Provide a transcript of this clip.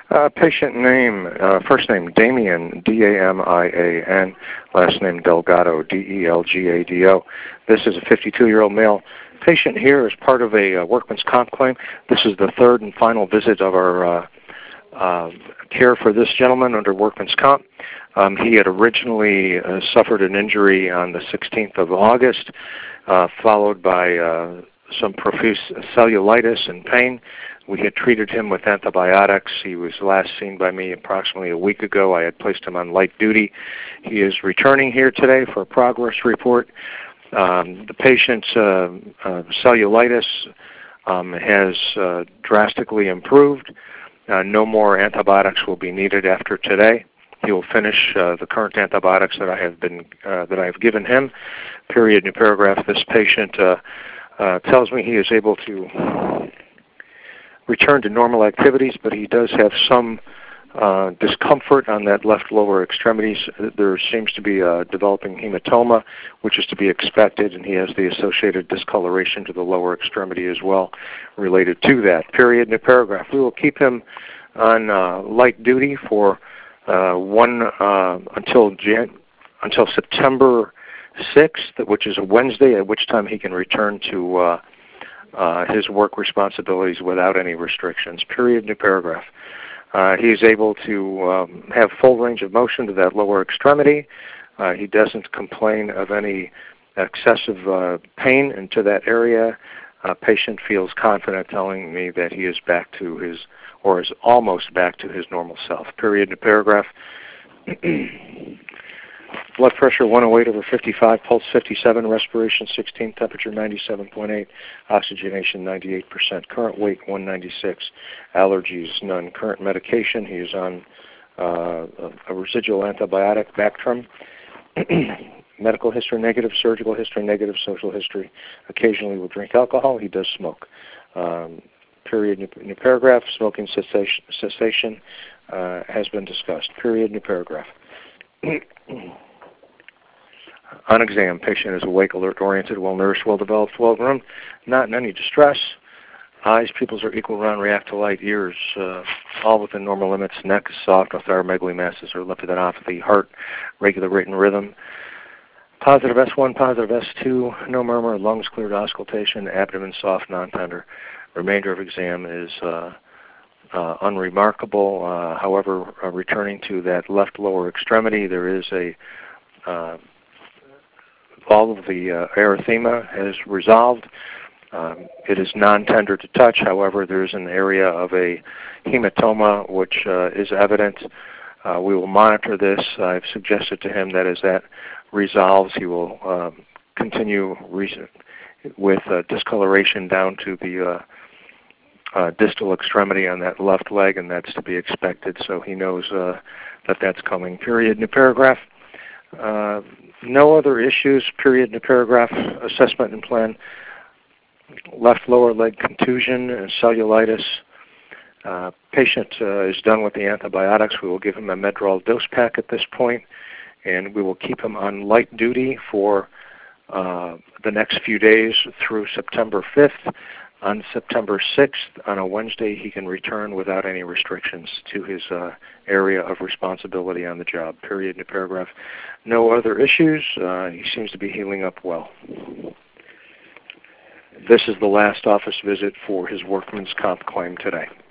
Patient name, first name Damian, D-A-M-I-A-N, last name Delgado, D-E-L-G-A-D-O. This is a 52-year-old male. Patient here is part of a workman's comp claim. This is the third and final visit of our care for this gentleman under workman's comp. He had originally suffered an injury on the 16th of August, followed by some profuse cellulitis and pain. We had treated him with antibiotics. He was last seen by me approximately a week ago. I had placed him on light duty. He is returning here today for a progress report. The patient's cellulitis has drastically improved. No more antibiotics will be needed after today. He will finish the current antibiotics that I have given him. Period. New paragraph. This patient tells me he is able to return to normal activities, but he does have some discomfort on that left lower extremities. There seems to be a developing hematoma, which is to be expected, and he has the associated discoloration to the lower extremity as well related to that. Period. New paragraph. We will keep him on light duty for until September 6th, which is a Wednesday, at which time he can return to his work responsibilities without any restrictions. Period. New paragraph. He is able to have full range of motion to that lower extremity. He doesn't complain of any excessive pain into that area. Patient feels confident telling me that he is back to his, or is almost back to his normal self. Period. New paragraph. Blood pressure 108/55, pulse 57, respiration 16, temperature 97.8, oxygenation 98%, current weight 196, allergies none, current medication, he is on a residual antibiotic, Bactrim. Medical history negative, surgical history negative, social history, occasionally will drink alcohol, he does smoke. Period. New paragraph. Smoking cessation has been discussed. Period. New paragraph. On exam, patient is awake, alert, oriented, well-nourished, well-developed, well-groomed, not in any distress. Eyes, pupils are equal, round, react to light. Ears, all within normal limits. Neck is soft, no thyromegaly masses or lymphadenopathy. Heart, regular rate and rhythm. Positive S1, positive S2, no murmur. Lungs cleared, auscultation. Abdomen soft, non-tender. Remainder of exam is unremarkable. However, returning to that left lower extremity, there is all of the erythema has resolved. It is non-tender to touch. However, there is an area of a hematoma which is evident. We will monitor this. I've suggested to him that as that resolves, he will continue with discoloration down to the distal extremity on that left leg, and that's to be expected, so he knows that that's coming. Period. New paragraph. No other issues. Period. New paragraph. Assessment and plan. Left lower leg contusion and cellulitis. Patient is done with the antibiotics. We will give him a Medrol dose pack at this point, and we will keep him on light duty for the next few days through September 5th. On September 6th, on a Wednesday, he can return without any restrictions to his area of responsibility on the job. Period. New paragraph. No other issues. He seems to be healing up well. This is the last office visit for his workman's comp claim today.